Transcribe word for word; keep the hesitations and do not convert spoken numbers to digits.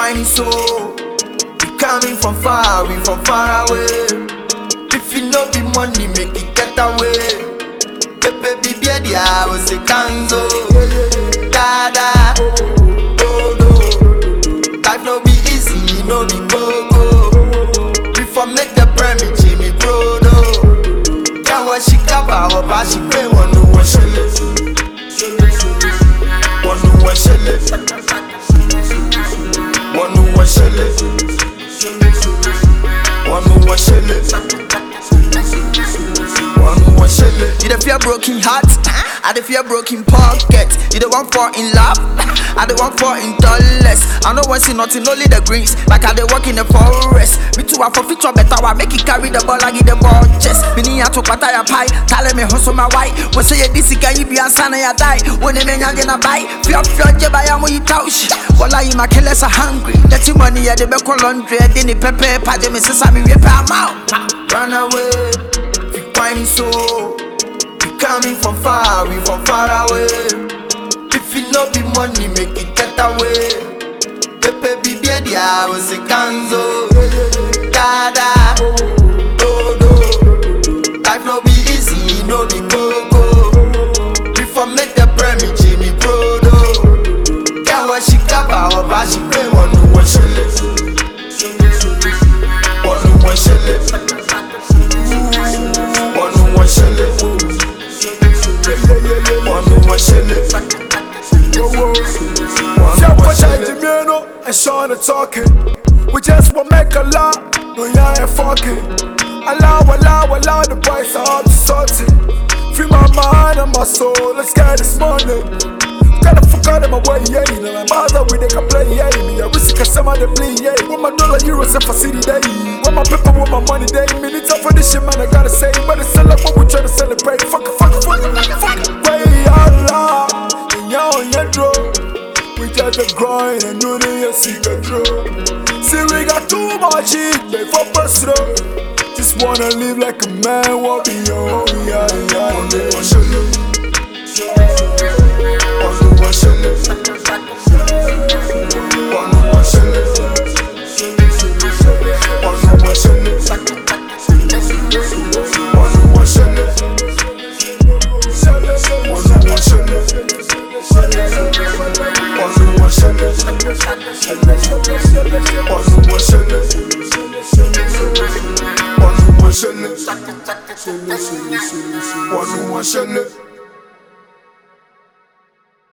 whiny soul. We coming from far, we from far away. If you know the money, make it get away. Pepe bibi I was a kanzo. Dada, oh no. Life no be easy, no be go-go. Before make the premise, Jimmy Brodo. Can't watch she cover, but she pay one no one shell. One no one shell. One no one shell. One no one shell. One no one shell. You the fear broken heart, I the fear broken pocket. You the one for in love, I the one for in dollars. I know one see nothing, only the greens. Like I the walk in the forest. Me too, I for feature better. I make it carry the ball, I give the ball chest. Me need to pata ya pie, tell me hustle my white. When say this can you be a son ya die. When they men young in a buy, fear fear jeba ya mo you touch. Walla you my killers are hungry. That money ya the be laundry. Then the pepper page me say me rip am out. Run away, we whiny soul. We coming from far, we from far away. If you know the money, make it get away. Pepe bibi I was a kanzo. Dada, oh no. Life no be easy, no be go-go. Before make the premise, Jimmy Brodo. Can't watch she cover, but she pay one no one shell. One no one shell. One no one shell. One no one shell. And Sean talking, we just won't make a lot, no yeah ain't fucking. Allow, allow, allow the boys are to salty. Free my mind and my soul, let's get this money. Gotta fuck out of my way, yeah. And my mother with they can play, yeah. Me a risk cause some of them play, yeah. With my dollar euros and for city day. With my paper, with my money day. Minutes up for this shit, man, I gotta say. But it's still like what we try to celebrate. Fuck it, fuck it, fuck it, fuck it. Way Allah, and y'all on your drone. We just a grind and you need a secret draw. See we got too much heat, babe for personal. Just wanna live like a man, what be your own, yeah, yeah. One no one shell. One no one shell. One no one shell. One no one shell. One no one shell. One no one shell. One no one shell.